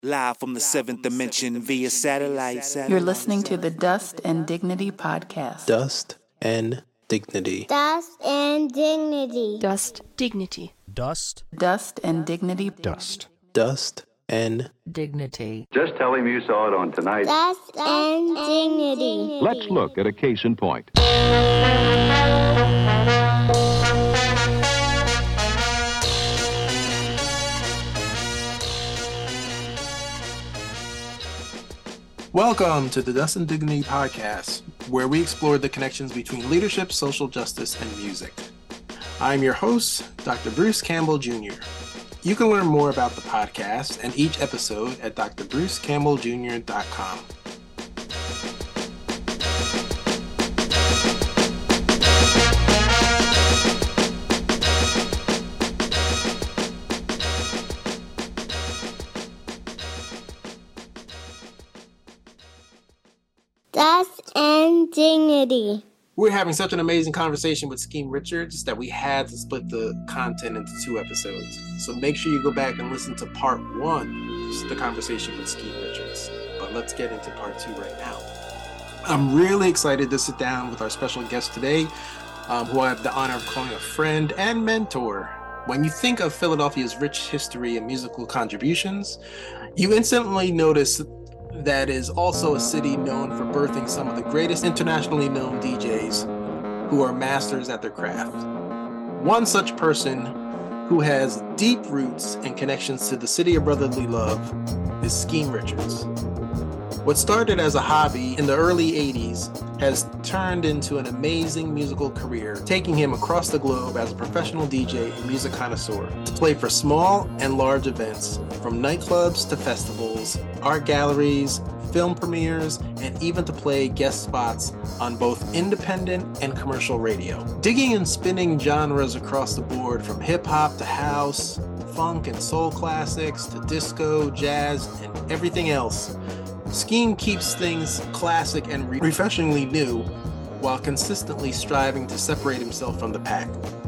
Live from the seventh dimension via satellite. You're listening to the Dust and Dignity podcast. Dust and Dignity. Dust and Dignity. Dust, Dignity. Dust. Dust and Dignity. Dust. Dust and Dignity. Just tell him you saw it on Tonight. Dust and Dignity. Let's look at a case in point. welcome to the Dust and Dignity podcast, where we explore the connections between leadership, social justice, and music. I'm your host, Dr. Bruce Campbell Jr. You can learn more about the podcast and each episode at drbrucecampbelljr.com. Dust and Dignity. We're having such an amazing conversation with Skeem Richards that we had to split the content into 2 episodes. So make sure you go back and listen to part 1, just the conversation with Skeem Richards. But let's get into part 2 right now. I'm really excited to sit down with our special guest today, who I have the honor of calling a friend and mentor. When you think of Philadelphia's rich history and musical contributions, you instantly notice that is also a city known for birthing some of the greatest internationally known DJs who are masters at their craft. One such person who has deep roots and connections to the city of brotherly love is Skeem Richards. What started as a hobby in the early 80s has turned into an amazing musical career, taking him across the globe as a professional DJ and music connoisseur to play for small and large events, from nightclubs to festivals, art galleries, film premieres, and even to play guest spots on both independent and commercial radio. Digging and spinning genres across the board, from hip-hop to house, funk and soul classics to disco, jazz, and everything else, Skeem keeps things classic and refreshingly new while consistently striving to separate himself from the pack.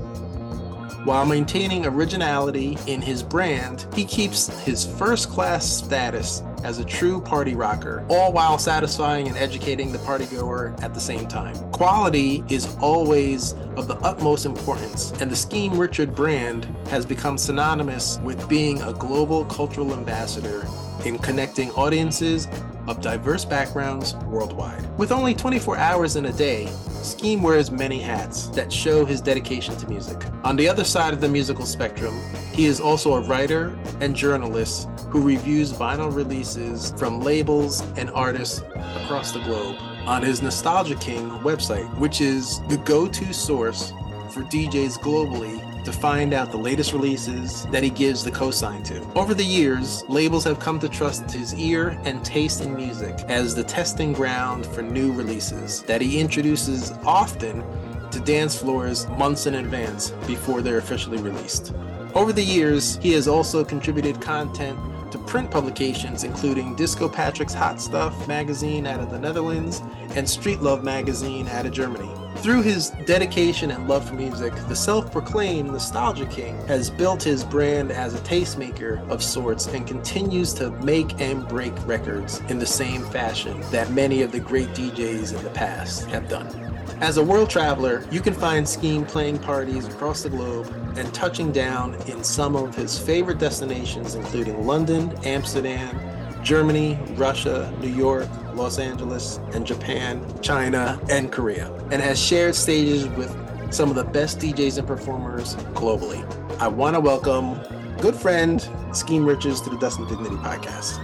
While maintaining originality in his brand, he keeps his first-class status as a true party rocker, all while satisfying and educating the partygoer at the same time. Quality is always of the utmost importance, and the Skeem Richard brand has become synonymous with being a global cultural ambassador in connecting audiences of diverse backgrounds worldwide. With only 24 hours in a day, Skeem wears many hats that show his dedication to music. On the other side of the musical spectrum, he is also a writer and journalist who reviews vinyl releases from labels and artists across the globe on his Nostalgia King website, which is the go-to source for DJs globally to find out the latest releases that he gives the cosign to. Over the years, labels have come to trust his ear and taste in music as the testing ground for new releases that he introduces often to dance floors months in advance before they're officially released. Over the years, he has also contributed content to print publications including Disco Patrick's Hot Stuff magazine out of the Netherlands and Street Love magazine out of Germany. Through his dedication and love for music, the self-proclaimed Nostalgia King has built his brand as a tastemaker of sorts and continues to make and break records in the same fashion that many of the great DJs in the past have done. As a world traveler, you can find Skeem playing parties across the globe and touching down in some of his favorite destinations, including London, Amsterdam, Germany, Russia, New York, Los Angeles, and Japan, China, and Korea, and has shared stages with some of the best DJs and performers globally. I want to welcome good friend Skeem Richards to the Dust and Dignity podcast.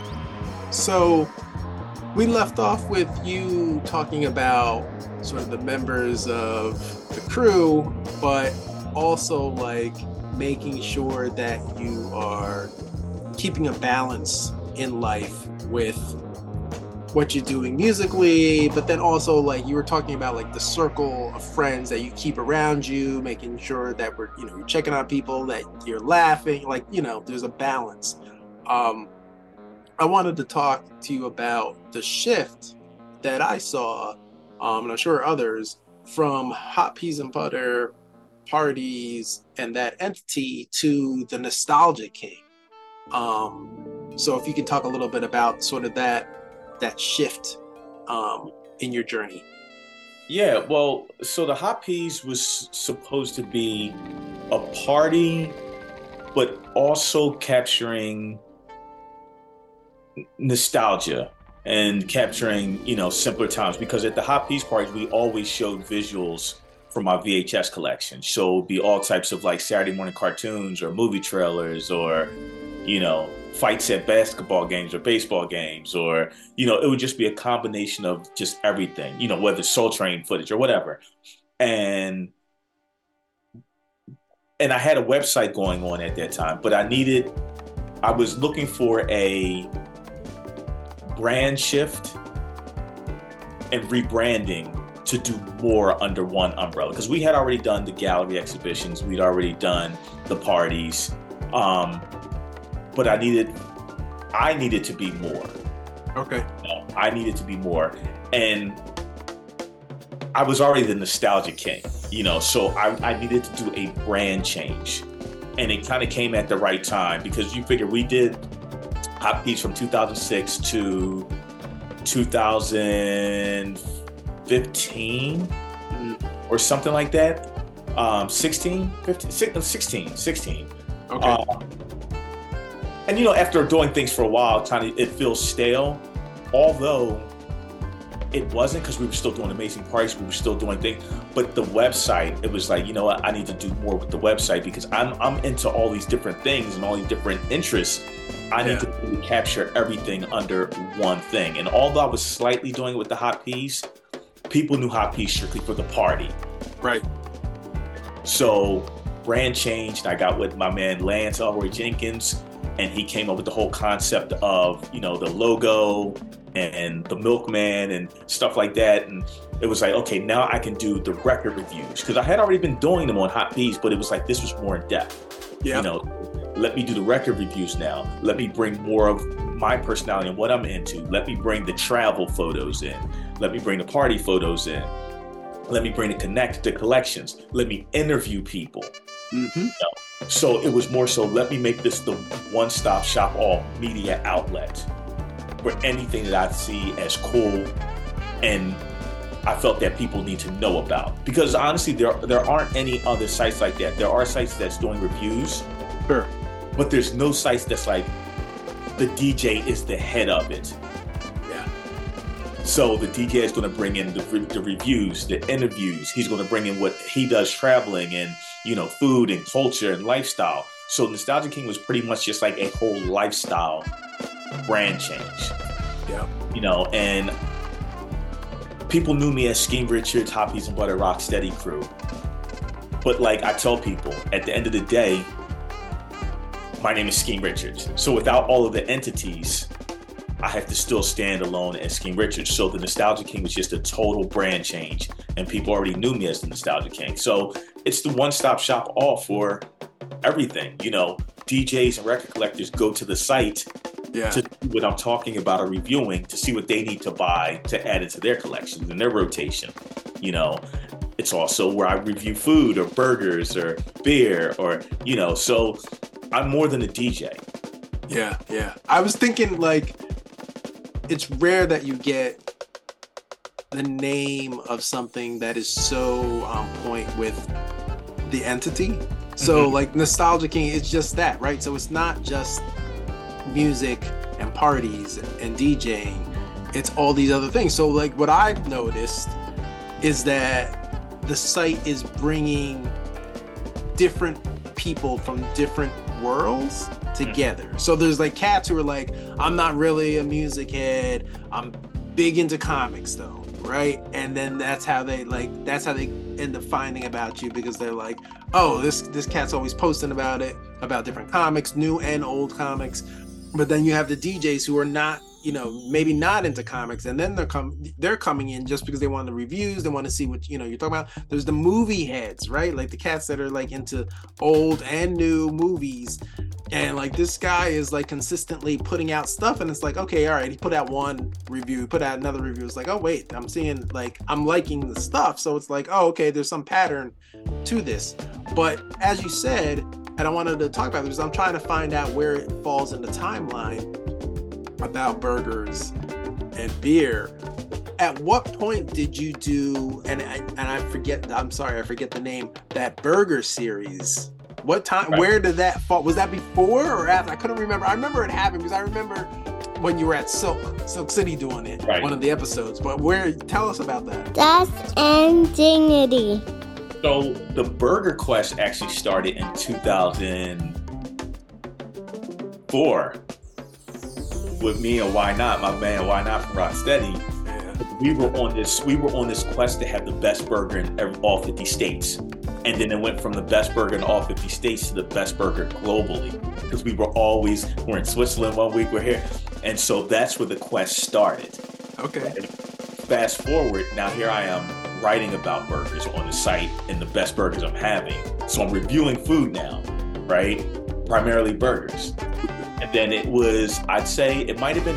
So we left off with you talking about sort of the members of the crew, but also like making sure that you are keeping a balance in life with what you're doing musically, but then also like you were talking about like the circle of friends that you keep around you, making sure that you're checking on people, that you're laughing, like, there's a balance. I wanted to talk to you about the shift that I saw, and I'm sure others, from Hot Peas and Butter parties and that entity to the Nostalgia King. So if you can talk a little bit about sort of that shift in your journey. Yeah, well, so the Hot Peas was supposed to be a party, but also capturing nostalgia and capturing, simpler times. Because at the Hot Peas parties, we always showed visuals from our VHS collection. So it'd be all types of like Saturday morning cartoons or movie trailers or, fights at basketball games or baseball games, or, it would just be a combination of just everything, whether Soul Train footage or whatever. And I had a website going on at that time, but I was looking for a brand shift and rebranding to do more under one umbrella, because we had already done the gallery exhibitions, we'd already done the parties, but I needed to be more. Okay. I needed to be more, and I was already the nostalgia king, so I needed to do a brand change, and it kind of came at the right time, because you figure we did Hot Peas from 2006 to 2015 or something like that. 16. Okay. And after doing things for a while, it feels stale, although it wasn't, because we were still doing amazing parties, we were still doing things. But the website, it was like, what, I need to do more with the website, because I'm into all these different things and all these different interests. I need to really capture everything under one thing. And although I was slightly doing it with the Hot Peas, people knew Hot Peas strictly for the party. Right. So brand changed. I got with my man Lance Elroy Jenkins, and he came up with the whole concept of, the logo and the milkman and stuff like that. And it was like, okay, now I can do the record reviews, because I had already been doing them on Hot Peas, but it was like, this was more in depth. Yeah. Let me do the record reviews now. Let me bring more of my personality and what I'm into. Let me bring the travel photos in. Let me bring the party photos in. Let me bring the collections. Let me interview people. Mm-hmm. So it was more so, let me make this the one-stop shop, all media outlet, where anything that I see as cool and I felt that people need to know about. Because honestly, there aren't any other sites like that. There are sites that's doing reviews. Sure. But there's no sites that's like, the DJ is the head of it. Yeah. So the DJ is going to bring in the reviews, the interviews. He's going to bring in what he does traveling and, food and culture and lifestyle. So Nostalgia King was pretty much just like a whole lifestyle brand change. Yeah. And people knew me as Scheme Richards, Hot Peas and Butter Rocksteady Crew. But like I tell people, at the end of the day, my name is Scheme Richards. So without all of the entities, I have to still stand alone as Scheme Richards. So the Nostalgia King was just a total brand change, and people already knew me as the Nostalgia King. So it's the one-stop shop all for everything. DJs and record collectors go to the site to see what I'm talking about or reviewing, to see what they need to buy to add into their collections and their rotation. It's also where I review food or burgers or beer or, so I'm more than a DJ. Yeah, yeah. I was thinking, like, it's rare that you get the name of something that is so on point with the entity. So, like, Nostalgia King is just that, right? So it's not just music and parties and DJing. It's all these other things. So, like, what I've noticed is that the site is bringing different people from different worlds together. So there's like cats who are like, I'm not really a music head, I'm big into comics though, right? And then that's how they end up finding about you, because they're like, oh, this cat's always posting about different comics, new and old comics. But then you have the DJs who are not, maybe not into comics, and then they're coming in just because they want the reviews, they want to see what you're talking about. There's the movie heads, right? Like the cats that are like into old and new movies, and like this guy is like consistently putting out stuff, and it's like, okay, all right, he put out one review, put out another review. It's like, oh wait, I'm seeing, like, I'm liking the stuff, so it's like, oh, okay, there's some pattern to this. But as you said, and I wanted to talk about this, I'm trying to find out where it falls in the timeline. about burgers and beer. At what point did you do, and I forget, I'm sorry, I forget the name, that burger series? What time, Right. Where did that fall? Was that before or after? I couldn't remember. I remember it happened because I remember when you were at Silk City doing it, Right. one of the episodes. But tell us about that. Dust and Dignity. So the Burger Quest actually started in 2004 with me and Why Not, my man Why Not from Rocksteady. We were on this quest to have the best burger in all 50 states. And then it went from the best burger in all 50 states to the best burger globally. Because we're in Switzerland one week, we're here. And so that's where the quest started. Okay. And fast forward, now here I am writing about burgers on the site and the best burgers I'm having. So I'm reviewing food now, right? Primarily burgers. And then it was, I'd say it might have been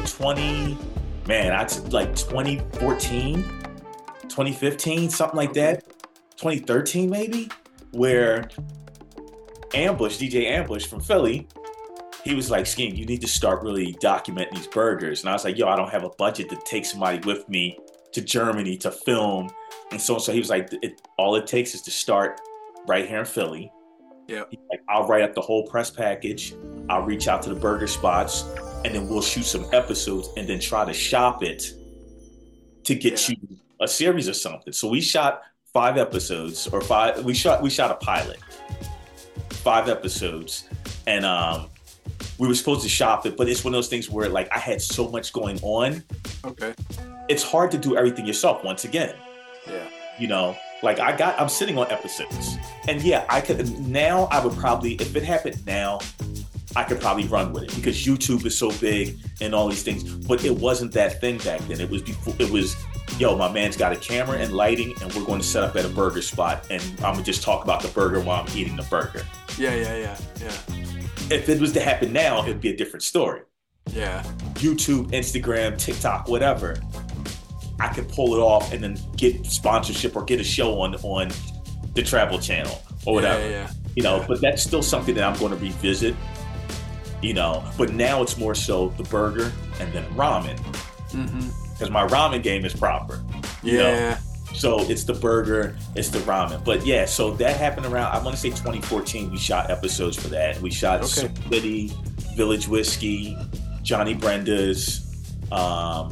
2014, 2015, something like that. 2013 maybe, where DJ Ambush from Philly, he was like, Scheme, you need to start really documenting these burgers. And I was like, yo, I don't have a budget to take somebody with me to Germany to film. And so he was like, all it takes is to start right here in Philly. Yeah. Like, I'll write up the whole press package. I'll reach out to the burger spots, and then we'll shoot some episodes and then try to shop it to get you a series or something. So we shot 5 episodes, or 5. We shot a pilot, 5 episodes, and we were supposed to shop it, but it's one of those things where like I had so much going on. Okay. It's hard to do everything yourself once again. Yeah. You know, like I'm sitting on episodes, and yeah, I would probably, if it happened now, I could probably run with it because YouTube is so big and all these things, but it wasn't that thing back then. It was yo, my man's got a camera and lighting, and we're going to set up at a burger spot, and I'm gonna just talk about the burger while I'm eating the burger. Yeah. If it was to happen now, it'd be a different story. Yeah. YouTube, Instagram, TikTok, whatever, I could pull it off and then get sponsorship or get a show on the Travel Channel or whatever. Yeah. You know, but that's still something that I'm going to revisit. You know, but now it's more so the burger and then ramen. Because my ramen game is proper. You know? So it's the burger, it's the ramen. But yeah, so that happened around, I want to say 2014, we shot episodes for that. We shot City, Village Whiskey, Johnny Brenda's, and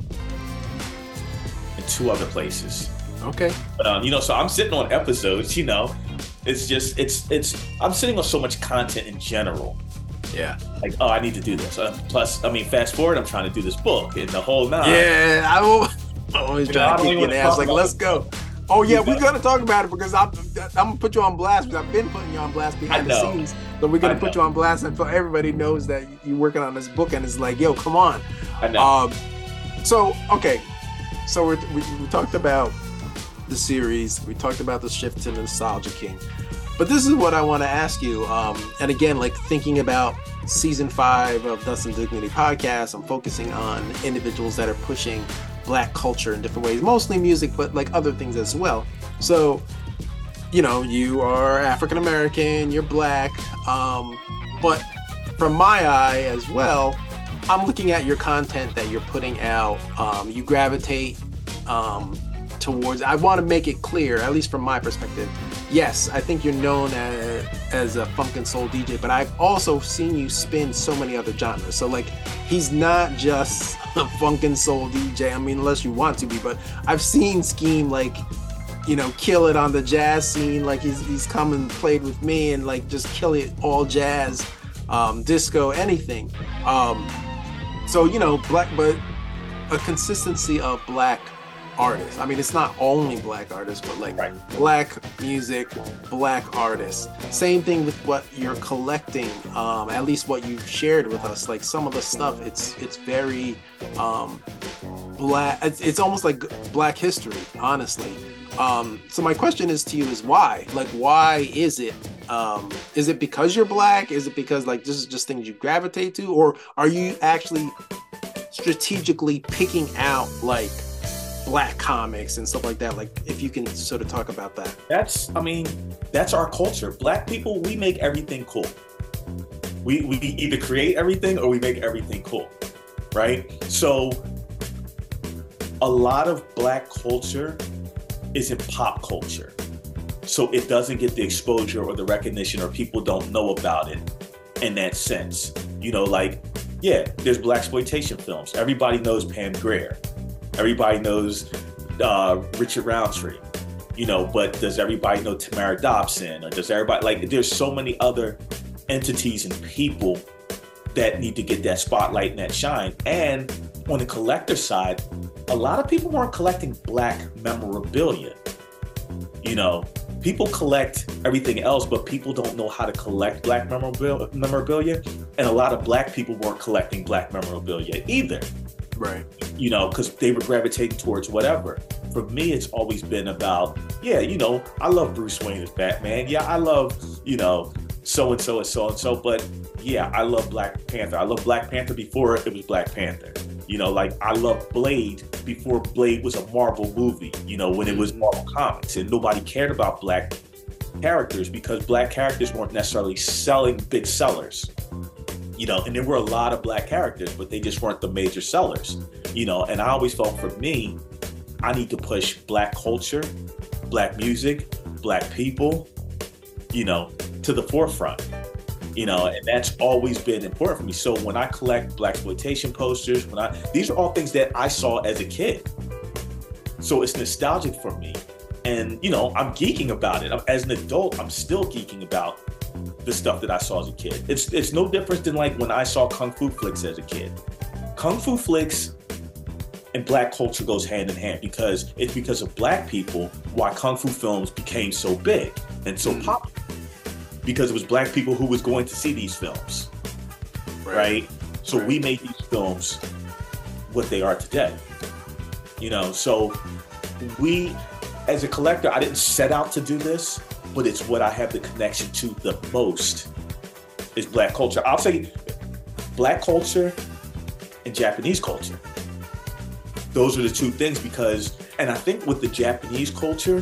2 other places. Okay. But, you know, so I'm sitting on episodes, you know, it's just, I'm sitting on so much content in general. Yeah. Like, oh, I need to do this. Plus, I mean, fast forward, I'm trying to do this book and the whole 9. Yeah, I will always try to kick you in the ass. Like, let's go. Oh yeah, we're gonna talk about it because I'm gonna put you on blast because I've been putting you on blast behind the scenes. So we're gonna put you on blast until everybody knows that you're working on this book, and it's like, yo, come on. I know. So we talked about the series. We talked about the shift to Nostalgia King. But this is what I want to ask you. And again, like thinking about season 5 of Dust and Dignity podcast, I'm focusing on individuals that are pushing Black culture in different ways, mostly music, but like other things as well. So, you know, you are African American, you're Black, but from my eye as well, I'm looking at your content that you're putting out. You gravitate towards, I want to make it clear, at least from my perspective. Yes, I think you're known as a funk and soul DJ, but I've also seen you spin so many other genres. So like, he's not just a funk and soul DJ. I mean, unless you want to be, but I've seen Scheme like, you know, kill it on the jazz scene. Like he's come and played with me and like just kill it all jazz, disco, anything. So, you know, Black, but a consistency of Black artists. I mean, it's not only Black artists, but like Black music, Black artists. Same thing with what you're collecting, at least what you've shared with us. Like some of the stuff, it's very Black. It's almost like Black history, honestly. So my question is to you is why? Like, why is it? Is it because you're Black? Is it because like this is just things you gravitate to, or are you actually strategically picking out like Black comics and stuff like that? Like, if you can sort of talk about that. That's our culture. Black people, we make everything cool. We either create everything or we make everything cool. right? So a lot of Black culture is in pop culture. So it doesn't get the exposure or the recognition, or people don't know about it in that sense. You know, like, yeah, there's Blaxploitation films. Everybody knows Pam Grier. Everybody knows Richard Roundtree. You know, but does everybody know Tamara Dobson? Or does everybody, like, there's so many other entities and people that need to get that spotlight and that shine. And on the collector side, a lot of people weren't collecting Black memorabilia. You know, people collect everything else, but people don't know how to collect Black memorabilia. And a lot of Black people weren't collecting Black memorabilia either. Right. You know, because they were gravitating towards whatever. For me, it's always been about, yeah, you know, I love Bruce Wayne as Batman. Yeah, I love, you know, so-and-so as so-and-so. But yeah, I love Black Panther. I love Black Panther before it was Black Panther. You know, like, I love Blade before Blade was a Marvel movie, you know, when it was Marvel Comics. And nobody cared about Black characters because Black characters weren't necessarily selling big sellers. You know, and there were a lot of Black characters, but they just weren't the major sellers. You know, and I always felt, for me, I need to push Black culture, Black music, Black people, you know, to the forefront. You know, and that's always been important for me. So when I collect Blaxploitation posters, these are all things that I saw as a kid. So it's nostalgic for me. And, you know, I'm geeking about it. As an adult, I'm still geeking about the stuff that I saw as a kid. It's no different than like when I saw Kung Fu flicks as a kid. Kung Fu flicks and Black culture goes hand in hand, because it's because of Black people why Kung Fu films became so big and so popular. Because it was Black people who was going to see these films, right? So we made these films what they are today. You know, so we, as a collector, I didn't set out to do this, but it's what I have the connection to the most is Black culture. I'll say Black culture and Japanese culture. Those are the two things, because, and I think with the Japanese culture,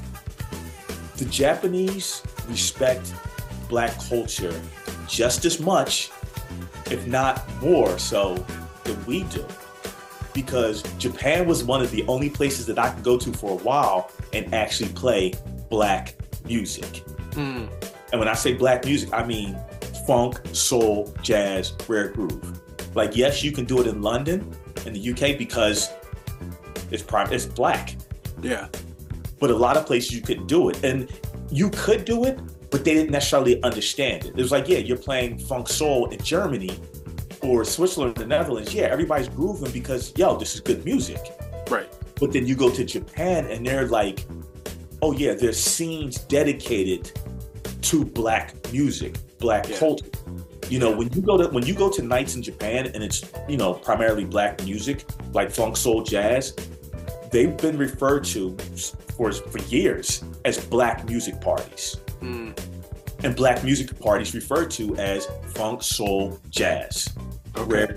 the Japanese respect Black culture just as much, if not more so, than we do. Because Japan was one of the only places that I could go to for a while and actually play Black music. And when I say Black music, I mean funk, soul, jazz, rare groove. Like, yes, you can do it in London, in the UK, because it's Black. Yeah. But a lot of places you couldn't do it. And you could do it, but they didn't necessarily understand it. It was like, yeah, you're playing funk soul in Germany or Switzerland, the Netherlands. Yeah, everybody's grooving because, yo, this is good music. Right. But then you go to Japan and they're like, oh yeah, there's scenes dedicated to Black music, Black culture. You know, when you go to nights in Japan and it's, you know, primarily Black music, like funk, soul, jazz, they've been referred to for years as Black music parties. And Black music parties referred to as funk, soul, jazz. Okay.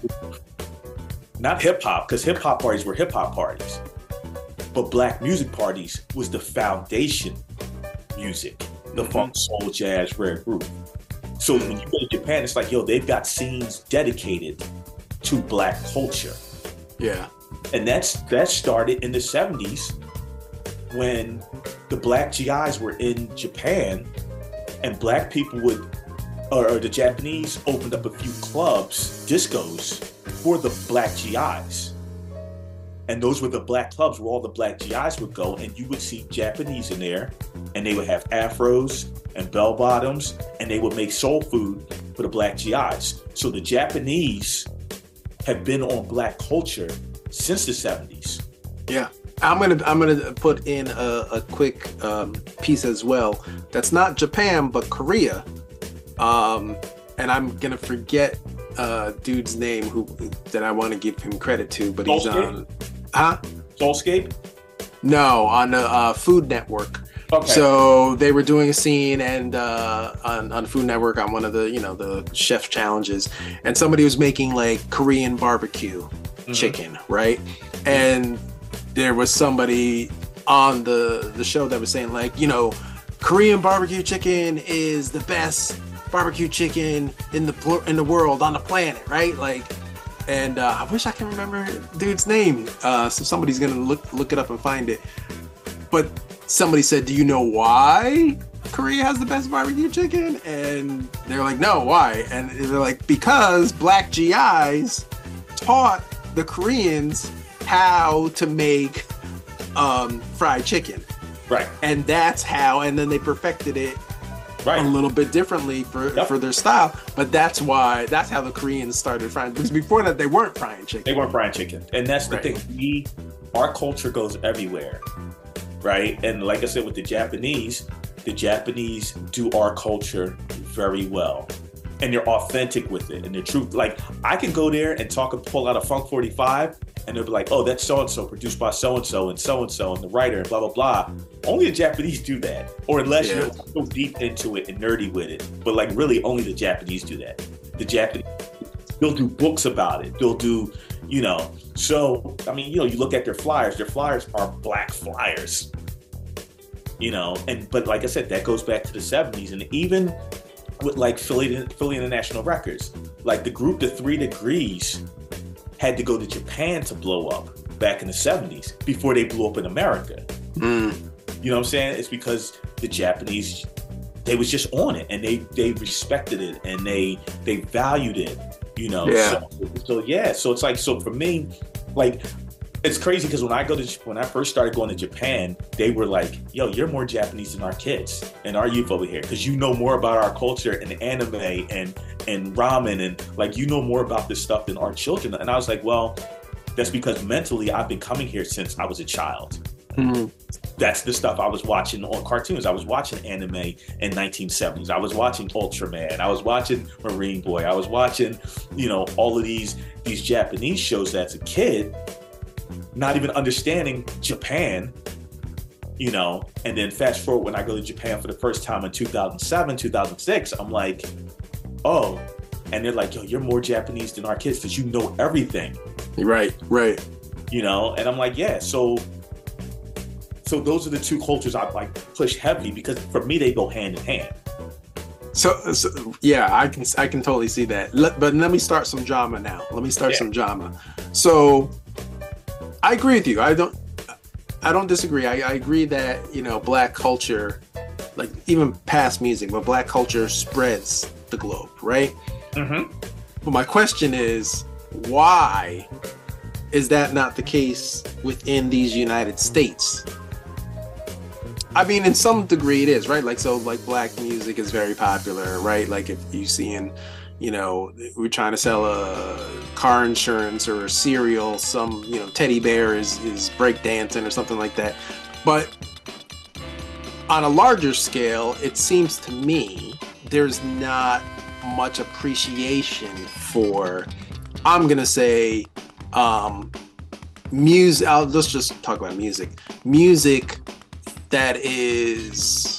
Not hip hop, because hip hop parties were hip hop parties. But Black music parties was the foundation music, the funk, soul, jazz, rare groove. So when you go to Japan, it's like, yo, they've got scenes dedicated to Black culture. Yeah. And that started in the 70s when the Black GIs were in Japan, and Black people or the Japanese opened up a few clubs, discos, for the Black GIs. And those were the Black clubs where all the Black GIs would go, and you would see Japanese in there, and they would have afros and bell bottoms, and they would make soul food for the Black GIs. So the Japanese have been on Black culture since the 70s. Yeah. I'm gonna put in a quick piece as well. That's not Japan, but Korea. And I'm gonna forget dude's name that I want to give him credit to, but he's on. Soulscape? No, on the Food Network. Okay. So they were doing a scene and on Food Network on one of the the chef challenges, and somebody was making like Korean barbecue chicken, right? And there was somebody on the show that was saying like, Korean barbecue chicken is the best barbecue chicken in the world, on the planet, right? Like, and I wish I can remember dude's name. So somebody's gonna look it up and find it. But somebody said, "Do you know why Korea has the best barbecue chicken?" And they're like, "No, why?" And they're like, "Because black GIs taught the Koreans how to make fried chicken." Right. And that's how, and then they perfected it a little bit differently for their style. But that's how the Koreans started frying. Because before that, they weren't frying chicken. They weren't frying chicken. And that's the thing. Our culture goes everywhere. Right. And like I said, with the Japanese do our culture very well. And they're authentic with it. And they're true. Like, I can go there and pull out a Funk 45, and they'll be like, "Oh, that's so-and-so, produced by so-and-so, and so-and-so, and the writer, and blah, blah, blah." Only the Japanese do that. Or unless you're so deep into it and nerdy with it. But, like, really, only the Japanese do that. The Japanese, they'll do books about it. They'll do, so, I mean, you look at their flyers are black flyers. But like I said, that goes back to the 70s. And even with like Philly International Records, like the group The 3 Degrees had to go to Japan to blow up back in the 70s before they blew up in America. You know what I'm saying? It's because the Japanese, they was just on it, and they respected it, and they valued it, So it's like, so for me, like, it's crazy because when I first started going to Japan, they were like, "Yo, you're more Japanese than our kids and our youth over here, because you know more about our culture and anime and ramen, and like, you know more about this stuff than our children." And I was like, well, that's because mentally I've been coming here since I was a child. Mm-hmm. That's the stuff I was watching on cartoons. I was watching anime in 1970s. I was watching Ultraman. I was watching Marine Boy. I was watching, all of these Japanese shows as a kid, not even understanding Japan, and then fast forward when I go to Japan for the first time in 2007, 2006, I'm like, oh, and they're like, "Yo, you're more Japanese than our kids because you know everything." Right. And I'm like, yeah, so those are the two cultures I like push heavily, because for me, they go hand in hand. So yeah, I can totally see that. But let me start some drama now. Some drama. So I agree with you. I don't disagree. I agree that, black culture, like even past music, but black culture spreads the globe, right? Mm-hmm. But my question is, why is that not the case within these United States? I mean, in some degree it is, right? Like, so like black music is very popular, right? Like if you see in, we're trying to sell a car insurance or a cereal, some, teddy bear is breakdancing or something like that. But on a larger scale, it seems to me there's not much appreciation for, I'm going to say, music. Let's just talk about music. Music that is,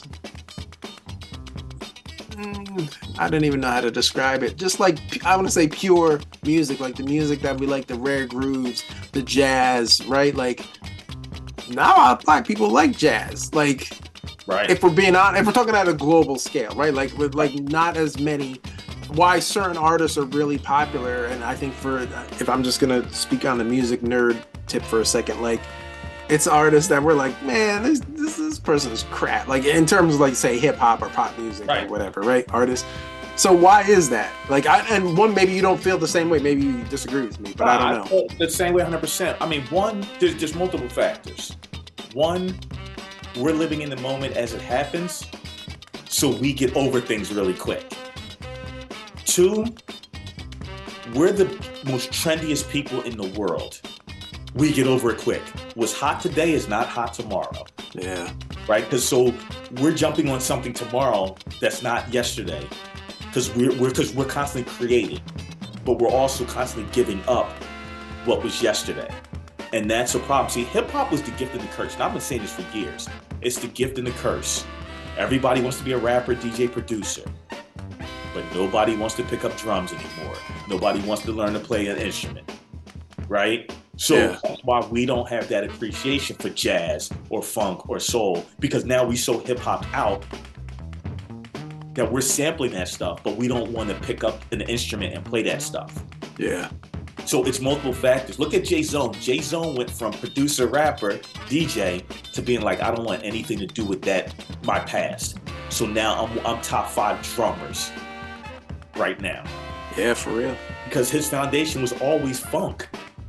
I don't even know how to describe it. Just like, I want to say pure music, like the music that we like, the rare grooves, the jazz, right? Like, not a lot of black people like jazz. Like, right. If we're being honest, if we're talking at a global scale, right? Like, with like not as many. Why certain artists are really popular, and I think if I'm just gonna speak on the music nerd tip for a second, like, it's artists that we're like, man, this person is crap. Like, in terms of, like, say, hip hop or pop music, right, or whatever, right? Artists. So why is that? Like, maybe you don't feel the same way. Maybe you disagree with me, but I don't know. I feel the same way 100%. I mean, one, there's multiple factors. One, we're living in the moment as it happens, so we get over things really quick. Two, we're the most trendiest people in the world. We get over it quick. What's hot today is not hot tomorrow. Yeah. Right? Because so we're jumping on something tomorrow that's not yesterday. Because we're constantly creating, but we're also constantly giving up what was yesterday. And that's a problem. See, hip hop was the gift and the curse. And I've been saying this for years. It's the gift and the curse. Everybody wants to be a rapper, DJ, producer. But nobody wants to pick up drums anymore. Nobody wants to learn to play an instrument. Right? So that's why we don't have that appreciation for jazz or funk or soul, because now we so hip hop out that we're sampling that stuff, but we don't want to pick up an instrument and play that stuff. Yeah. So it's multiple factors. Look at Jay Zone. Jay Zone went from producer, rapper, DJ to being like, I don't want anything to do with that, my past. So now I'm top 5 drummers right now. Yeah, for real. Because his foundation was always funk.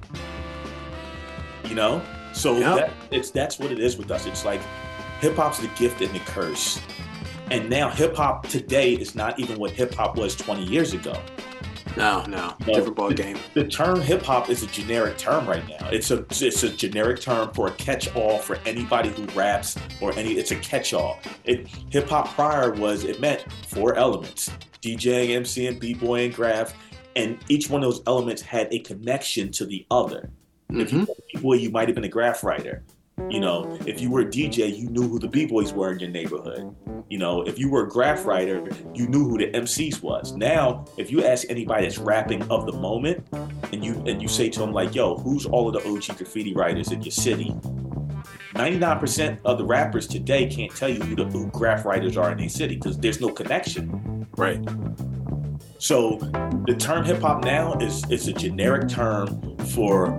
You know? So that's what it is with us. It's like hip hop's the gift and the curse. And now hip hop today is not even what hip hop was 20 years ago. No, different ball game. The term hip hop is a generic term right now. It's a generic term for a catch-all for anybody who raps it's a catch-all. Hip hop prior it meant 4 elements: DJing, MCing, B-boying, graph, and each one of those elements had a connection to the other. Mm-hmm. If you were a B-boy, you might have been a graph writer. You know, if you were a DJ, you knew who the B-boys were in your neighborhood. You know, if you were a graph writer, you knew who the MCs was. Now, if you ask anybody that's rapping of the moment, and you say to them like, yo, who's all of the OG graffiti writers in your city? 99% of the rappers today can't tell you who graph writers are in their city because there's no connection. Right. So the term hip hop now is a generic term for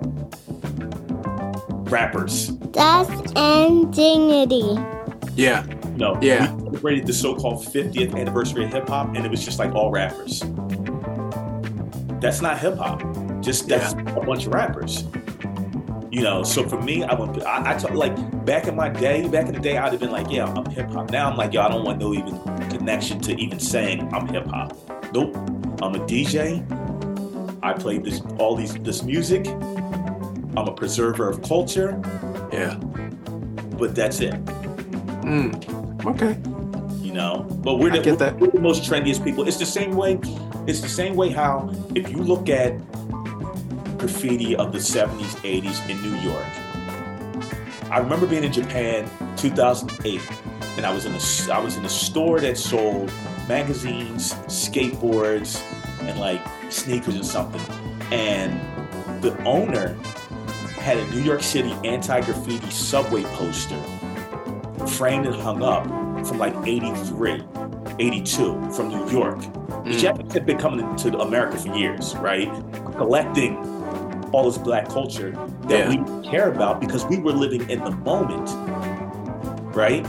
rappers. Dust and Dignity. Yeah. No. Yeah. We celebrated the so-called 50th anniversary of hip hop, and it was just like all rappers. That's not hip hop. That's a bunch of rappers. You know. So for me, I talk, like back in the day, I'd have been like, yeah, I'm hip hop. Now I'm like, yo, I don't want no even connection to even saying I'm hip hop. Nope. I'm a DJ. I play this music. I'm a preserver of culture. Yeah. But that's it. Okay. You know, but we're the most trendiest people. It's the same way how if you look at graffiti of the 70s, 80s in New York. I remember being in Japan 2008 and I was in a store that sold magazines, skateboards, and like sneakers or something. And the owner had a New York City anti-graffiti subway poster framed and hung up from like 83, 82 from New York. The Japanese had been coming to America for years, right? Collecting all this black culture that we care about because we were living in the moment, right?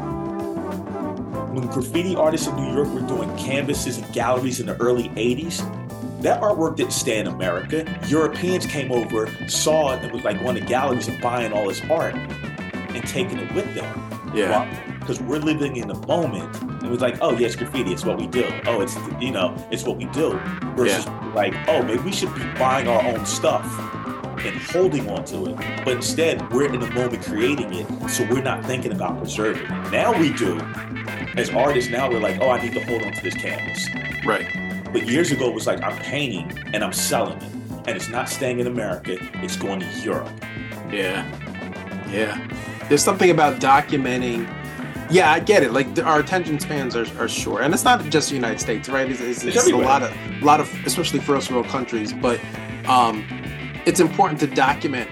When graffiti artists in New York were doing canvases and galleries in the early 80s, that artwork didn't stay in America. Europeans came over, saw it, and was like going to galleries and buying all this art and taking it with them. Yeah. Because we're living in the moment. And it was like, oh, yeah, it's graffiti. It's what we do. Oh, it's what we do. Versus like, oh, maybe we should be buying our own stuff and holding on to it. But instead, we're in the moment creating it. So we're not thinking about preserving it. Now we do. As artists, now we're like, oh, I need to hold on to this canvas. Right. But years ago, it was like, I'm painting and I'm selling it. And it's not staying in America. It's going to Europe. Yeah. Yeah. There's something about documenting. Yeah, I get it. Like our attention spans are short, and it's not just the United States, right? It's a lot of, especially first world countries. But it's important to document,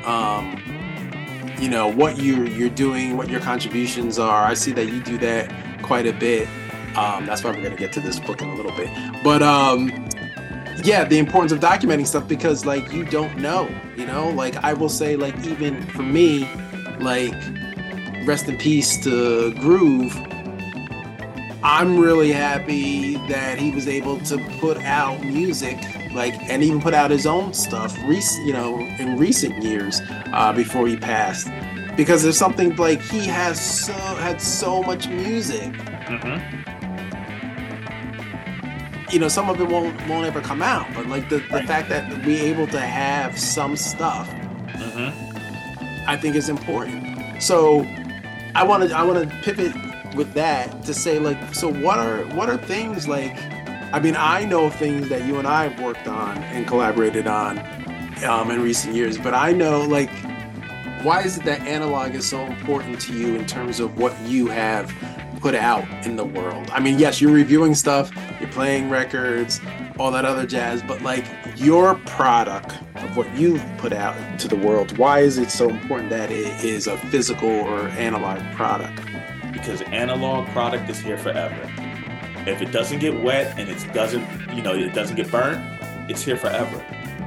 what you're doing, what your contributions are. I see that you do that quite a bit. That's why we're gonna get to this book in a little bit. But the importance of documenting stuff because like you don't know, like I will say like even for me. Like, rest in peace to Groove. I'm really happy that he was able to put out music, like, and even put out his own stuff, in recent years before he passed. Because there's something like he had so much music. Mm-hmm. Some of it won't ever come out, but like the fact that we're able to have some stuff. Mm-hmm. I think is important. So I want to pivot with that to say like, so what are things like, I mean, I know things that you and I have worked on and collaborated on in recent years, but I know like, why is it that analog is so important to you in terms of what you have put out in the world? I mean, yes, you're reviewing stuff, you're playing records, all that other jazz, but like your product of what you've put out to the world, why is it so important that it is a physical or analog product? Because analog product is here forever. If it doesn't get wet and it doesn't get burnt, it's here forever.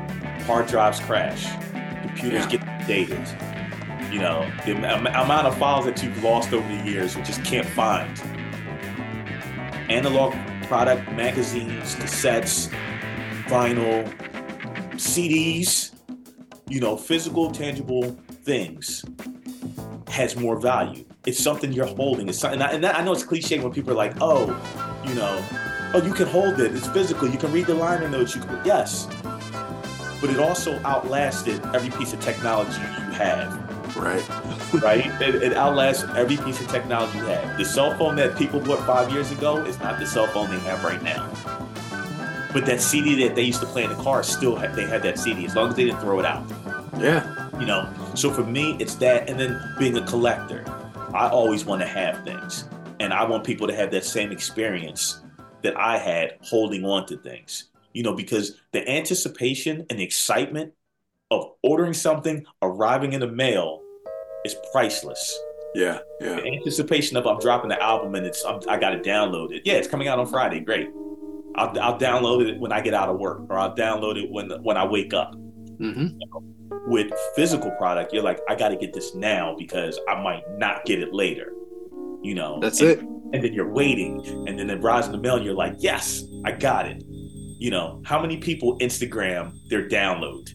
hard drives crash, computers get dated. You know, the amount of files that you've lost over the years you just can't find. Analog product, magazines, cassettes, vinyl, CDs, you know, physical, tangible things has more value. It's something you're holding. It's something, and I know it's cliche when people are like, oh, you know, oh, you can hold it. It's physical. You can read the liner notes. Yes. But it also outlasted every piece of technology you have. Right. Right? It outlasts every piece of technology you have. The cell phone that people bought 5 years ago is not the cell phone they have right now. But that CD that they used to play in the car, they had that CD as long as they didn't throw it out. Yeah. You know, so for me, it's that. And then being a collector, I always want to have things. And I want people to have that same experience that I had holding on to things. You know, because the anticipation and the excitement of ordering something, arriving in the mail is priceless. Yeah. The anticipation of I'm dropping the album and I got to download it. Yeah, it's coming out on Friday. Great. I'll download it when I get out of work, or I'll download it when I wake up. Mm-hmm. You know, with physical product, you're like, I got to get this now because I might not get it later. You know, that's it. And then you're waiting, and then it arrives in the mail, and you're like, yes, I got it. You know, how many people Instagram their download?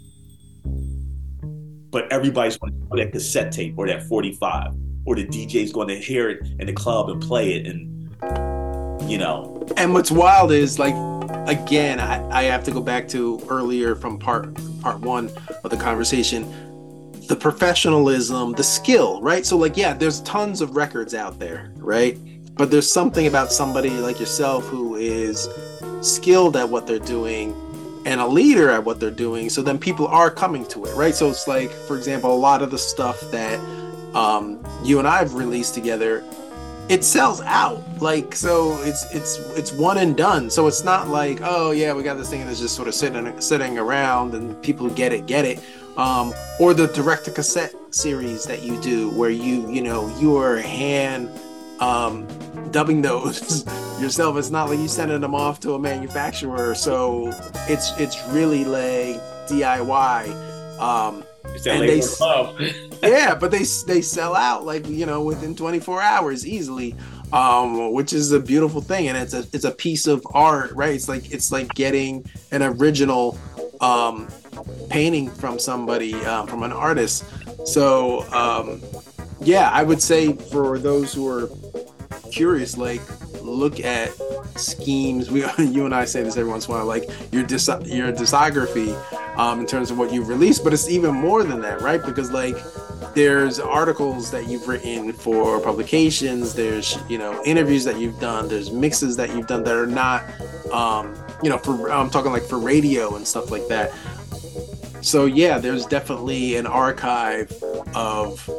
But everybody's going to put that cassette tape or that 45, or the DJ's going to hear it in the club and play it, and you know. And what's wild is, like, again, I have to go back to earlier from part one of the conversation, the professionalism, the skill, right? So, like, yeah, there's tons of records out there, right? But there's something about somebody like yourself who is skilled at what they're doing and a leader at what they're doing. So then people are coming to it, right? So it's like, for example, a lot of the stuff that you and I have released together, it sells out. Like, so it's one and done. So it's not like, oh yeah, we got this thing that's just sort of sitting around and people get it. Or the direct to cassette series that you do, where you are hand dubbing those yourself. It's not like you sending them off to a manufacturer. So it's really like DIY. Yeah, but they sell out like, within 24 hours easily, which is a beautiful thing, and it's a piece of art, right? It's like getting an original painting from somebody, from an artist. So yeah, I would say for those who are curious, like, look at Schemes. You and I say this every once in a while, like your discography, in terms of what you've released, but it's even more than that, right? Because like there's articles that you've written for publications, there's interviews that you've done, there's mixes that you've done that are not I'm talking like for radio and stuff like that. So yeah, there's definitely an archive of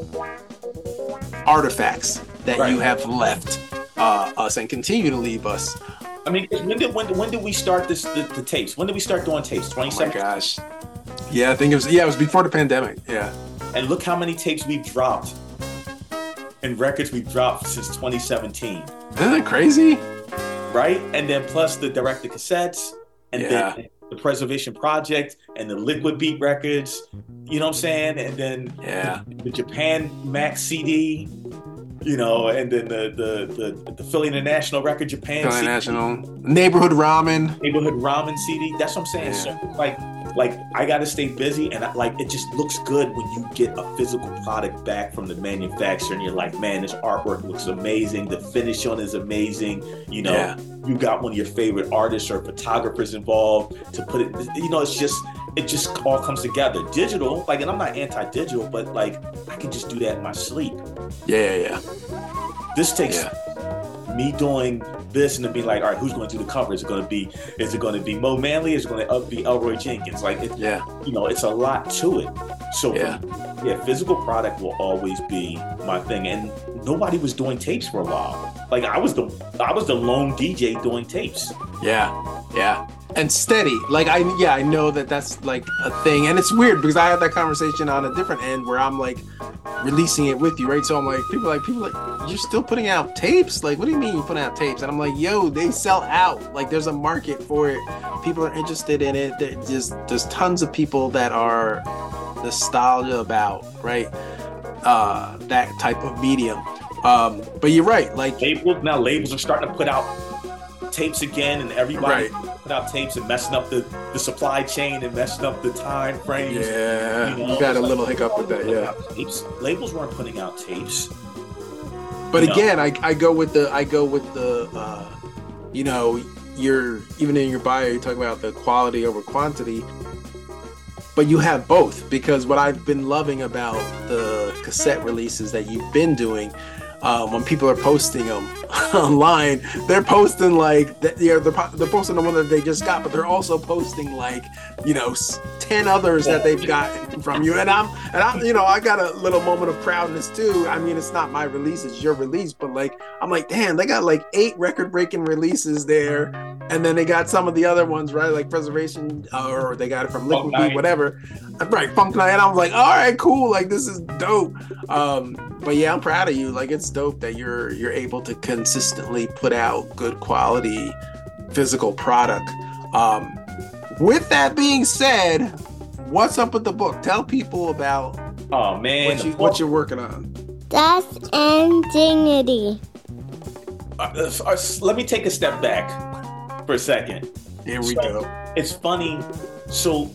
artifacts that you have left us and continue to leave us. I mean, when did we start the tapes? When did we start doing tapes? 2017? Oh my gosh. Yeah, I think it was before the pandemic. Yeah. And look how many tapes we've dropped and records we've dropped since 2017. Isn't that crazy? Right? And then plus the direct to cassettes, and then the Preservation Project and the Liquid Beat records. You know what I'm saying? And then the Japan Max CD. And then the Philly International record, Japan Philly CD. International. Neighborhood Ramen CD. That's what I'm saying. Yeah. So like I gotta stay busy, and it just looks good when you get a physical product back from the manufacturer, and you're like, man, this artwork looks amazing. The finish on it is amazing. You got one of your favorite artists or photographers involved to put it. It just all comes together. Digital, and I'm not anti-digital, but I can just do that in my sleep. Yeah. This takes me doing this and then being like, all right, who's going to do the cover? Is it going to be Mo Manley? Is it going to be Elroy Jenkins? It's a lot to it. So physical product will always be my thing. And nobody was doing tapes for a while. I was the lone DJ doing tapes. Yeah. and steady. Like I know that that's like a thing, and it's weird because I had that conversation on a different end where I'm like releasing it with you, right? So I'm like, people like, you're still putting out tapes? Like, what do you mean you're putting out tapes? And I'm like, yo, they sell out. Like, there's a market for it. People are interested in it. There's tons of people that are nostalgia about, right? That type of medium. But you're right. Like labels are starting to put out tapes again, and everybody put out tapes and messing up the supply chain and messing up the time frames. Yeah, you got a little hiccup with that. Yeah, tapes. Labels weren't putting out tapes. But again, I go with the you know, you're even in your bio, you're talking about the quality over quantity. But you have both, because what I've been loving about the cassette releases that you've been doing, when people are posting them online, they're posting like they're posting the one that they just got, but they're also posting like, you know, 10 others that they've gotten from you. And I'm you know, I got a little moment of proudness too. I mean, it's not my release, it's your release, but like I'm like, damn, they got like 8 record-breaking releases there, and then they got some of the other ones, right? Like Preservation, or they got it from Liquid Beat, whatever. Right, Funk Night. And I was like, all right, cool, like this is dope. But yeah, I'm proud of you. Like, it's dope that you're able to consistently put out good quality physical product. With that being said, what's up with the book? Tell people about what you're working on. Dust and Dignity. Let me take a step back for a second. Here we go. It's funny. So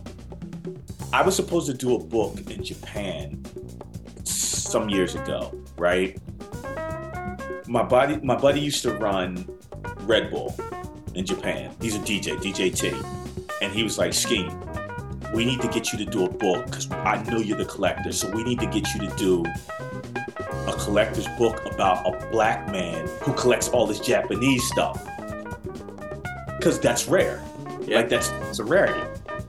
I was supposed to do a book in Japan some years ago, right? My buddy used to run Red Bull in Japan. He's a DJ T. And he was like, Scheme, we need to get you to do a book because I know you're the collector. So we need to get you to do a collector's book about a black man who collects all this Japanese stuff. Because that's rare. Yeah. Like that's a rarity.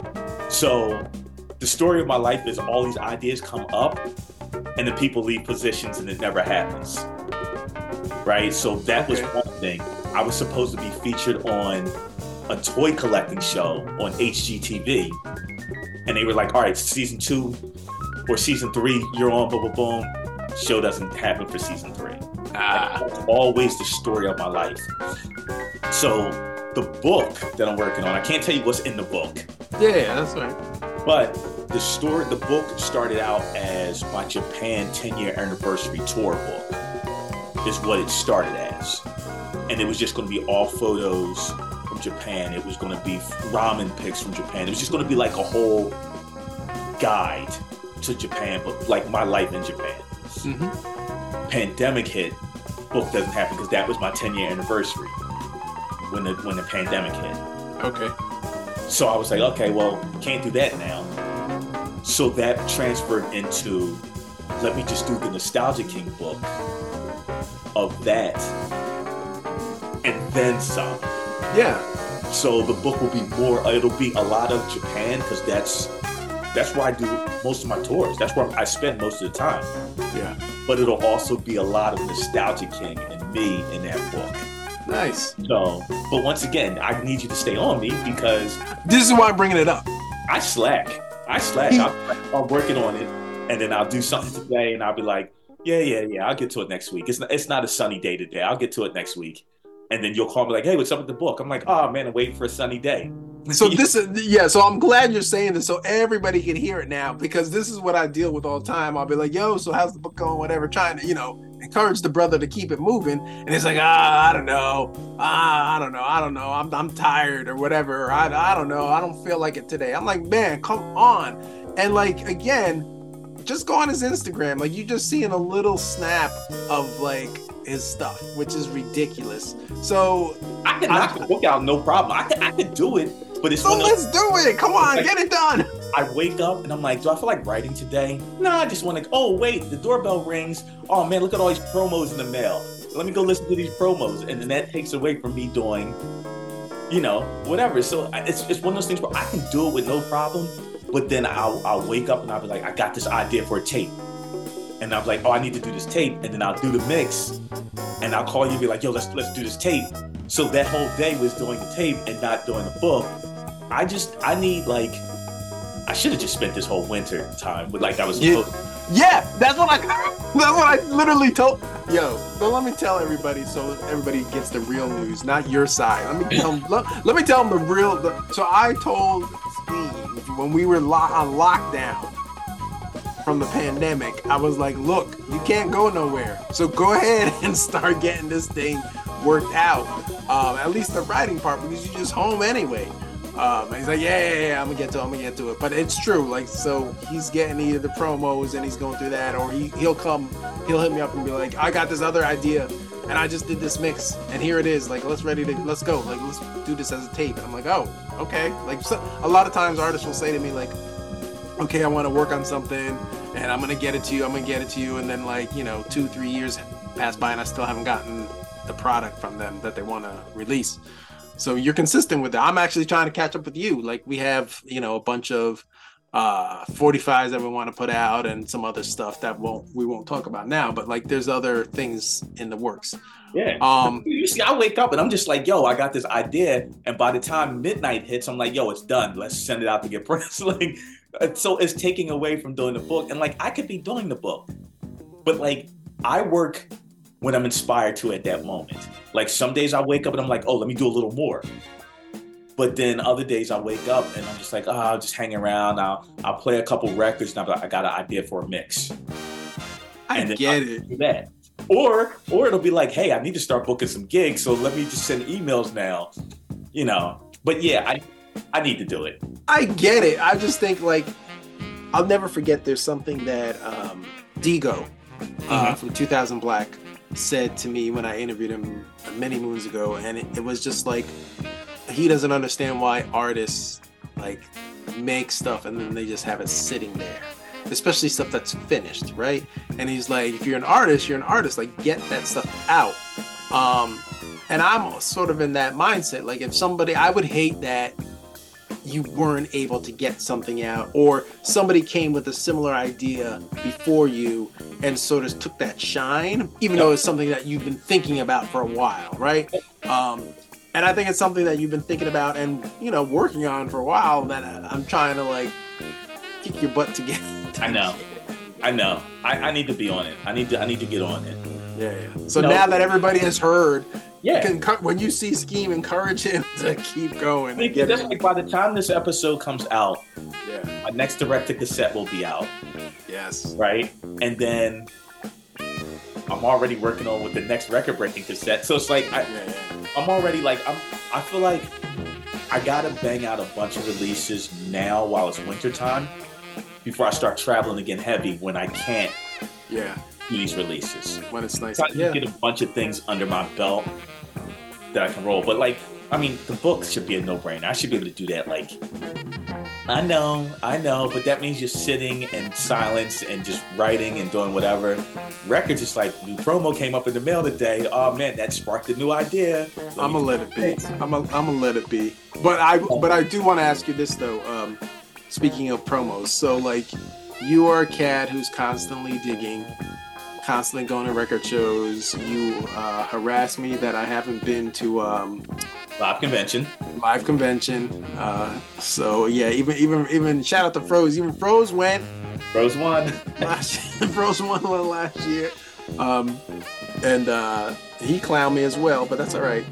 So the story of my life is all these ideas come up and the people leave positions and it never happens. Right? So that was one thing. I was supposed to be featured on a toy collecting show on HGTV. And they were like, all right, season 2 or season 3, you're on, boom, boom, boom. Show doesn't happen for season 3. That's always the story of my life. So the book that I'm working on, I can't tell you what's in the book. Yeah, that's right. But the book started out as my Japan 10-year anniversary tour book, is what it started as. And it was just going to be all photos from Japan. It was going to be ramen pics from Japan. It was just going to be like a whole guide to Japan, but like my life in Japan. Mm-hmm. Pandemic hit, book doesn't happen because that was my 10-year anniversary when the pandemic hit. Okay. So I was like, okay, well, can't do that now. So that transferred into, let me just do the Nostalgia King book of that and then some. Yeah. So the book will be it'll be a lot of Japan because that's where I do most of my tours. That's where I spend most of the time. Yeah. But it'll also be a lot of Nostalgia King and me in that book. Nice. So, but once again, I need you to stay on me because this is why I'm bringing it up. I slack. I'm working on it, and then I'll do something today, and I'll be like, yeah, I'll get to it next week. It's not a sunny day today. I'll get to it next week. And then you'll call me like, hey, what's up with the book? I'm like, oh man, I'm waiting for a sunny day. So so I'm glad you're saying this so everybody can hear it now, because this is what I deal with all the time. I'll be like, yo, so how's the book going? Whatever, trying to, encourage the brother to keep it moving. And it's like, I don't know. I'm tired or whatever. I don't know. I don't feel like it today. I'm like, man, come on. And like, again, just go on his Instagram. Like, you just seeing a little snap of like his stuff, which is ridiculous. So I can knock the book out, no problem. I could do it, but it's let's do it. Come on, get it done. I wake up and I'm like, do I feel like writing today? No, I just want to. Oh wait, the doorbell rings. Oh man, look at all these promos in the mail. Let me go listen to these promos, and then that takes away from me doing, whatever. So it's one of those things where I can do it with no problem, but then I'll wake up and I'll be like, I got this idea for a tape. And I'm like, oh, I need to do this tape. And then I'll do the mix. And I'll call you and be like, yo, let's do this tape. So that whole day was doing the tape and not doing the book. I need like, I should have just spent this whole winter time with like I was supposed to. Yeah, that's what I literally told. Yo, so let me tell everybody, so everybody gets the real news, not your side. Let me tell them the real. So I told Steve when we were on lockdown from the pandemic, I was like, look, you can't go nowhere. So go ahead and start getting this thing worked out. At least the writing part, because you're just home anyway. And he's like, yeah, I'm gonna get to it. But it's true, like, so he's getting either the promos and he's going through that, or he'll hit me up and be like, I got this other idea and I just did this mix and here it is, like, let's go, like, let's do this as a tape. And I'm like, oh, okay. Like, so, a lot of times artists will say to me like, okay, I want to work on something and I'm gonna get it to you, and then, like, 2-3 years pass by and I still haven't gotten the product from them that they want to release. So you're consistent with that. I'm actually trying to catch up with you. Like, we have, a bunch of 45s that we want to put out and some other stuff that we won't talk about now, but like there's other things in the works. Yeah. You see, I wake up and I'm just like, yo, I got this idea, and by the time midnight hits, I'm like, yo, it's done. Let's send it out to get pressed. Like, so it's taking away from doing the book. And like, I could be doing the book, but like, I work when I'm inspired to at that moment. Like, some days I wake up and I'm like, oh, let me do a little more. But then other days I wake up and I'm just like, oh, I'll just hang around. I'll play a couple records and I'm like, I got an idea for a mix. I get it. Do that. Or it'll be like, hey, I need to start booking some gigs, so let me just send emails now. But yeah, I need to do it. I get it. I just think, like, I'll never forget, there's something that Digo from 2000 Black said to me when I interviewed him many moons ago, and it was just like, he doesn't understand why artists like make stuff and then they just have it sitting there, especially stuff that's finished, right? And he's like, if you're an artist, like, get that stuff out. And I'm sort of in that mindset, like, if somebody, I would hate that you weren't able to get something out, or somebody came with a similar idea before you and sort of took that shine, even though it's something that you've been thinking about for a while, right? And I think it's something that you've been thinking about and, working on for a while, that I'm trying to, like, kick your butt to get. I know. I need to be on it. I need to get on it. Yeah. So now that everybody has heard, when you see Scheme, encourage him to keep going. That's like, by the time this episode comes out, my next direct-to-cassette will be out. Yes. Right? And then I'm already working on with the next record-breaking cassette. So it's like, I'm already like, I feel like I gotta bang out a bunch of releases now while it's wintertime before I start traveling again heavy, when I can't do these releases. When it's nice. So I can get a bunch of things under my belt that I can roll. But like, I mean, the book should be a no-brainer. I should be able to do that. Like, I know, but that means just sitting in silence and just writing and doing whatever. Records is like, new promo came up in the mail today. Oh man, that sparked a new idea. I'm gonna let it be. I'm gonna let it be. But I do want to ask you this though. Speaking of promos, so like, you are a cat who's constantly digging, constantly going to record shows. You harass me that I haven't been to live convention. So yeah, even shout out to Froze. Even Froze went. Froze won. Froze won last year. And he clowned me as well, but that's all right.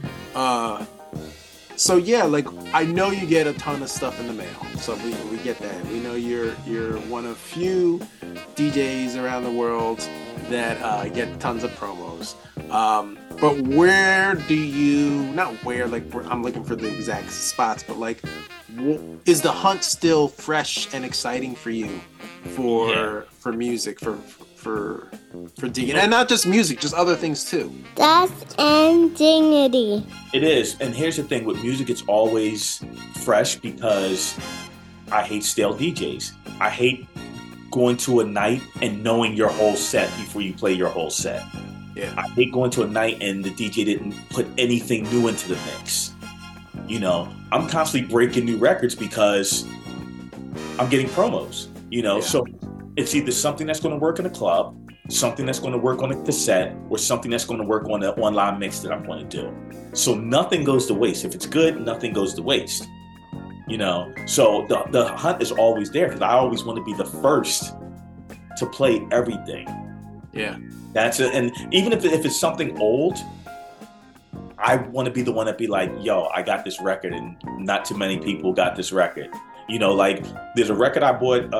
So yeah, like, I know you get a ton of stuff in the mail. So we get that. We know you're one of few DJs around the world that get tons of promos. But where do you, not where, like, I'm looking for the exact spots, but like, is the hunt still fresh and exciting for you for music, for digging? And not just music, just other things too. Dust and Dignity. It is. And here's the thing, with music, it's always fresh because I hate stale DJs. I hate going to a night and knowing your whole set before you play your whole set. Yeah. I hate going to a night and the DJ didn't put anything new into the mix. I'm constantly breaking new records because I'm getting promos, So it's either something that's going to work in a club something that's going to work on a cassette, or something that's going to work on an online mix that I'm going to do. So nothing goes to waste. If it's good, nothing goes to waste. You know, so the hunt is always there, because I always want to be the first to play everything. Yeah. And even if it's something old, I want to be the one that be like, yo, I got this record, and not too many people got this record. You know, like there's a record I bought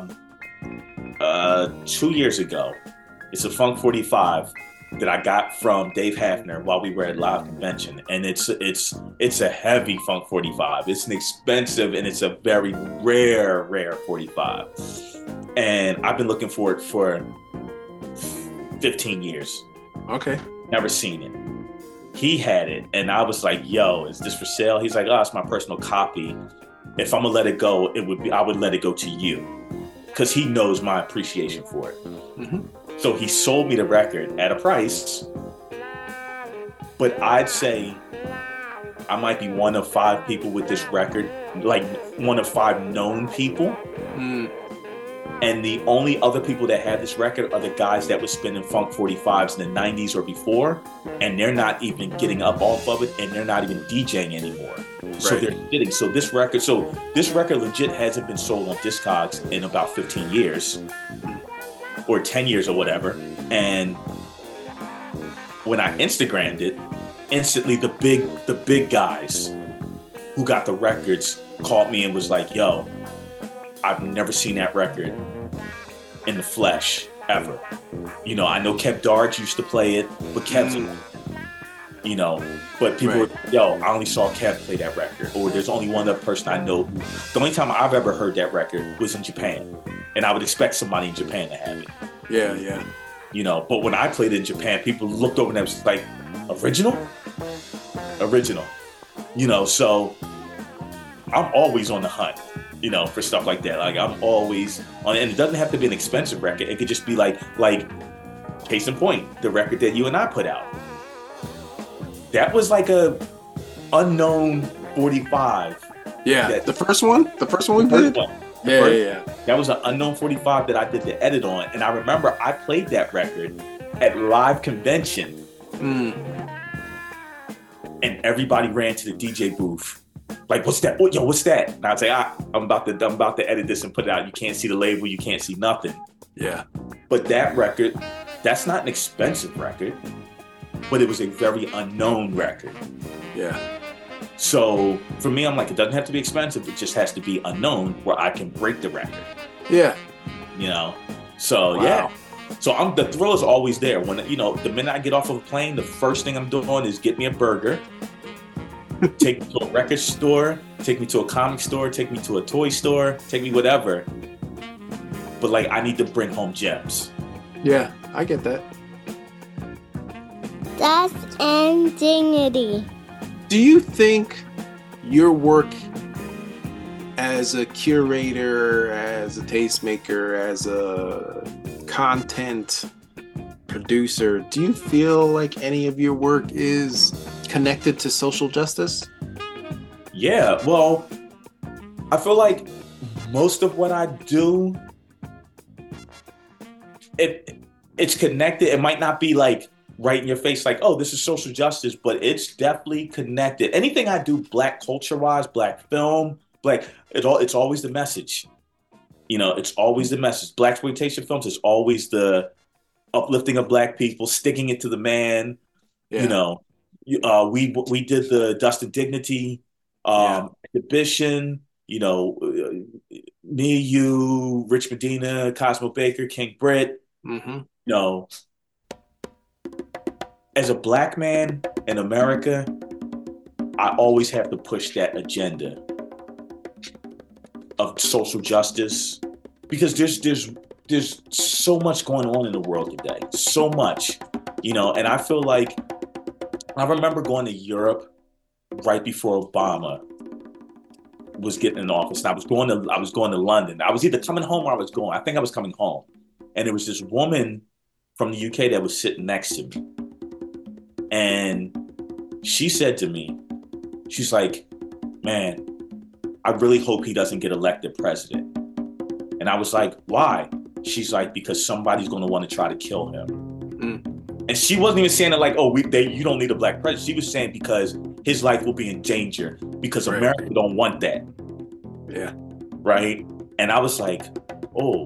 2 years ago. It's a Funk 45 that I got from Dave Hafner while we were at Live Convention, and it's a heavy Funk 45. It's an expensive, and it's a very rare 45. And I've been looking for it for 15 years. Okay. Never seen it. He had it, and I was like, yo, is this for sale? He's like, oh, it's my personal copy. If I'm gonna let it go, I would let it go to you, because he knows my appreciation for it. Mm-hmm. So he sold me the record at a price, but I'd say I might be one of 5 people with this record, like one of 5 known people. Mm. And the only other people that have this record are the guys that were spinning Funk 45s in the 90s or before, and they're not even getting up off of it, and they're not even DJing anymore. So Right. they're getting, so this record legit hasn't been sold on Discogs in about 15 years or 10 years or whatever. And when I Instagrammed it, instantly the big guys who got the records called me and was like, yo, I've never seen that record in the flesh ever. You know, I know Kev Darge used to play it, but Kev's, you know, but people were, yo, I only saw Kev play that record. Or there's only one other person I know. The only time I've ever heard that record was in Japan. And I would expect somebody in Japan to have it. Yeah, yeah. You know, but when I played it in Japan, people looked over and it was like, original? You know, so I'm always on the hunt, you know, for stuff like that. Like I'm always on, and it doesn't have to be an expensive record. It could just be like case in point, the record that you and I put out. That was like a unknown 45. Yeah, the first one we did? Yeah. That was an unknown 45 that I did the edit on. And I remember I played that record at Live Convention. And everybody ran to the DJ booth. Like, what's that? Yo, what's that? And I'd say, I'm about to edit this and put it out. You can't see the label. You can't see nothing. Yeah. But that record, that's not an expensive record, but it was a very unknown record. Yeah. So for me, I'm like, it doesn't have to be expensive. It just has to be unknown where I can break the record. Yeah. You know? So, Wow. yeah. So the thrill is always there. When, you know, the minute I get off of a plane, the first thing I'm doing is get me a burger, take me to a record store, take me to a comic store, take me to a toy store, take me whatever. But like, I need to bring home gems. Yeah, I get that. Dust and Dignity. Do you think your work as a curator, as a tastemaker, as a content producer, do you feel like any of your work is connected to social justice? Yeah, well, I feel like most of what I do, it's connected. It might not be like right in your face, like, oh, this is social justice, but it's definitely connected. Anything I do, Black culture-wise, Black film, it's always the message. You know, it's always the message. Blaxploitation films is always the uplifting of Black people, sticking it to the man. Yeah. You know, we did the Dust and Dignity exhibition. You know, me, you, Rich Medina, Cosmo Baker, King Britt. Mm-hmm. You know, as a Black man in America, I always have to push that agenda of social justice, because there's so much going on in the world today, so much, you know. And I feel like I remember going to Europe right before Obama was getting in office, and I was going to London. I was either coming home or I was going. I think I was coming home, and there was this woman from the UK that was sitting next to me, and she said to me, she's like, "Man, I really hope he doesn't get elected president." And I was like, "Why?" she's like, because somebody's going to want to try to kill him. And she wasn't even saying it like, oh, you don't need a black president. She was saying because his life will be in danger because America don't want that. Yeah. Right? And I was like, oh,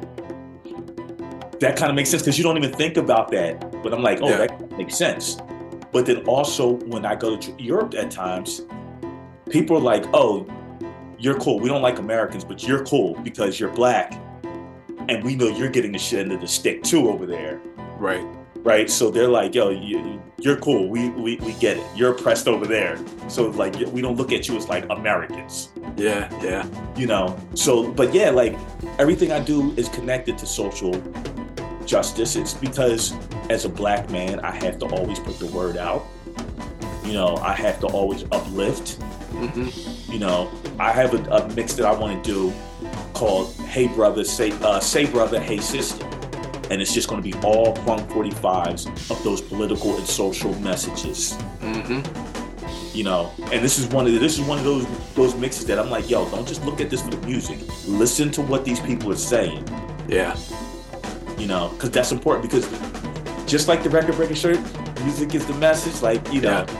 that kind of makes sense because you don't even think about that. But I'm like, oh, that makes sense. But then also when I go to Europe at times, people are like, oh, you're cool. We don't like Americans, but you're cool because you're black. And we know you're getting the shit into the stick too over there. Right. Right. So they're like, yo, you're cool. We get it. You're oppressed over there. So like, we don't look at you as like Americans. Yeah. You know, so, but yeah, like everything I do is connected to social justice. It's because as a black man, I have to always put the word out. You know, I have to always uplift. You know, I have a mix that I want to do called Hey Brother, Say Brother, Hey Sister. And it's just going to be all Funk 45s of those political and social messages. You know, and this is one of those mixes that I'm like, yo, don't just look at this for the music. Listen to what these people are saying. Yeah. You know, because that's important. Because just like the record breaking shirt, music is the message. Like, you know,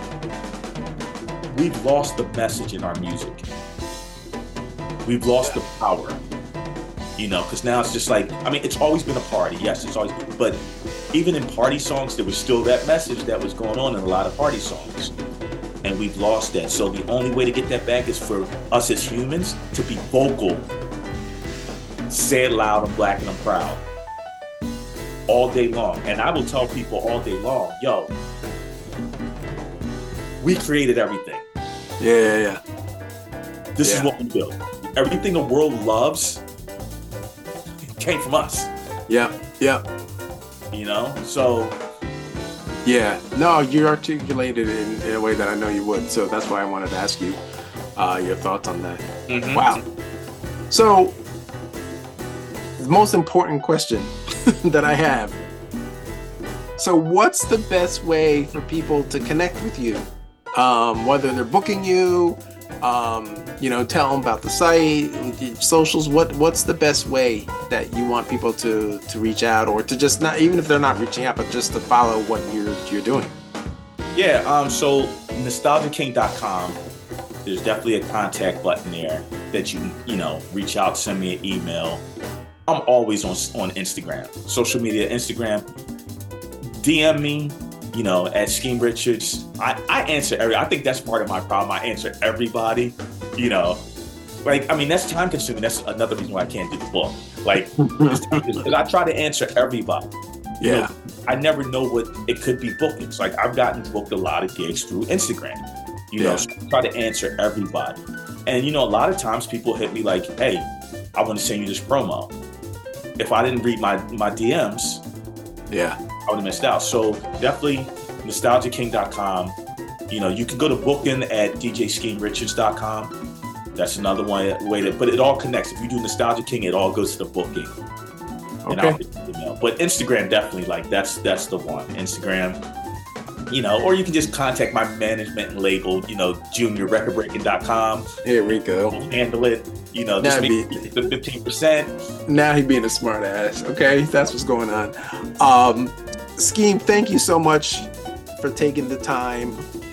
we've lost the message in our music. We've lost the power. You know, because now it's just like, I mean, it's always been a party. Yes, it's always been, but even in party songs, there was still that message that was going on in a lot of party songs. And we've lost that. So the only way to get that back is for us as humans to be vocal. Say it loud, I'm black and I'm proud. All day long. And I will tell people all day long, yo, we created everything. Yeah. This is what we built. Everything the world loves came from us. Yeah. You know, so. Yeah, no, you articulated it in a way that I know you would. So that's why I wanted to ask you your thoughts on that. Wow. So the most important question that I have. So what's the best way for people to connect with you? Whether they're booking you, you know, tell them about the site, socials. What's the best way that you want people to reach out, or to just not, even if they're not reaching out, but just to follow what you're doing? Yeah. So nostalgiaking.com. There's definitely a contact button there that you know, reach out, send me an email. I'm always on Instagram, social media, Instagram. DM me. You know, at Scheme Richards, I answer I think that's part of my problem. I answer everybody, you know. Like, I mean, that's time consuming. That's another reason why I can't do the book. Like, because I try to answer everybody. Yeah. You know, I never know what it could be bookings. Like, I've gotten booked a lot of gigs through Instagram. You know, so I try to answer everybody. And, you know, a lot of times people hit me like, hey, I want to send you this promo. If I didn't read my DMs, I would have missed out. So definitely nostalgiaking.com. You know, you can go to booking at djschemerichards.com. That's another way to, but it all connects. If you do Nostalgia King, it all goes to the booking. And I'll get the email. But Instagram, definitely, like, that's the one. Instagram, you know, or you can just contact my management and label, you know, juniorrecordbreaking.com. Here we go. Handle it. You know, just make the 15%. Now he being a smart ass. Okay, that's what's going on. Scheme, thank you so much for taking the time.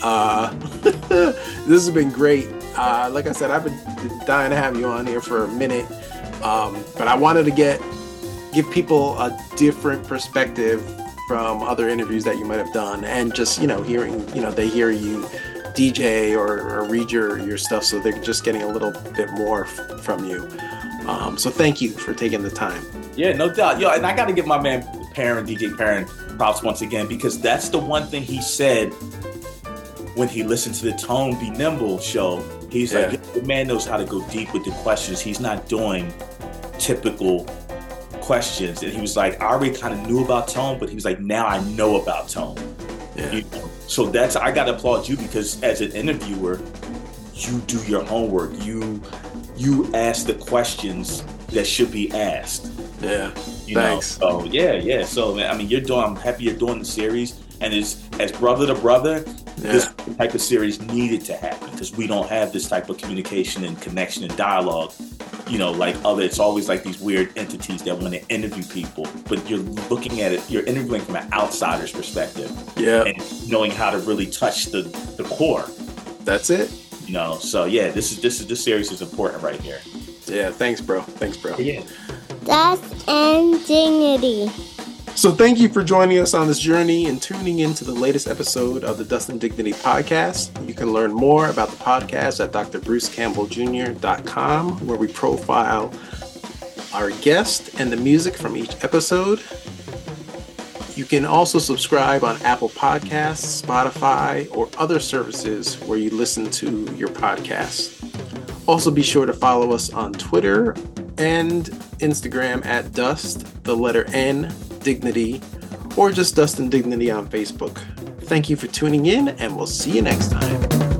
This has been great. Like I said, I've been dying to have you on here for a minute. But I wanted to give people a different perspective from other interviews that you might have done, and just, you know, hearing, you know, they hear you DJ or read your stuff, so they're just getting a little bit more from you. So thank you for taking the time. Yeah, no doubt. Yo, and I got to give my man Perrin, DJ Perrin, props once again, because that's the one thing he said when he listened to the Tone Be Nimble show. He's like, the man knows how to go deep with the questions. He's not doing typical questions. And he was like, I already kind of knew about Tone, but he was like, now I know about Tone. Yeah. You know? So I got to applaud you, because as an interviewer, you do your homework. You ask the questions that should be asked. Yeah. Thanks. Know? So yeah. So I mean, I'm happy you're doing the series, and as brother to brother, this type of series needed to happen, because we don't have this type of communication and connection and dialogue you know, like it's always like these weird entities that want to interview people, but you're looking at it, you're interviewing from an outsider's perspective. Yeah. And knowing how to really touch the core. That's it. You know, so yeah, this series is important right here. Yeah, thanks, bro. Yeah. Dust and Dignity. So thank you for joining us on this journey and tuning into the latest episode of the Dust and Dignity podcast. You can learn more about the podcast at drbrucecampbelljr.com, where we profile our guest and the music from each episode. You can also subscribe on Apple Podcasts, Spotify, or other services where you listen to your podcasts. Also be sure to follow us on Twitter and Instagram at Dust, the letter N, Dignity, or just Dust and Dignity on Facebook. Thank you for tuning in, and we'll see you next time.